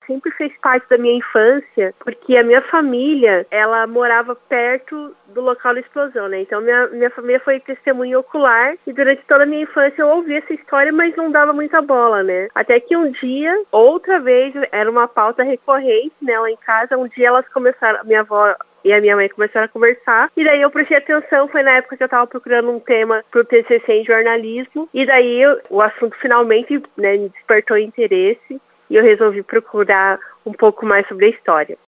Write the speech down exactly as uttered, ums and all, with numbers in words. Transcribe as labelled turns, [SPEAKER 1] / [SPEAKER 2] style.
[SPEAKER 1] sempre fez parte da minha infância, porque a minha família, ela morava perto do local da explosão, né? Então minha, minha família foi testemunha ocular e durante toda a minha infância eu ouvi essa história, mas não dava muita bola, né? Até que um dia, outra vez, era uma pauta recorrente, né, lá em casa, um dia elas começaram, minha avó e a minha mãe começaram a conversar, e daí eu prestei atenção, foi na época que eu estava procurando um tema para o T C C em jornalismo, e daí eu, o assunto finalmente, né, me despertou interesse, e eu resolvi procurar um pouco mais sobre a história.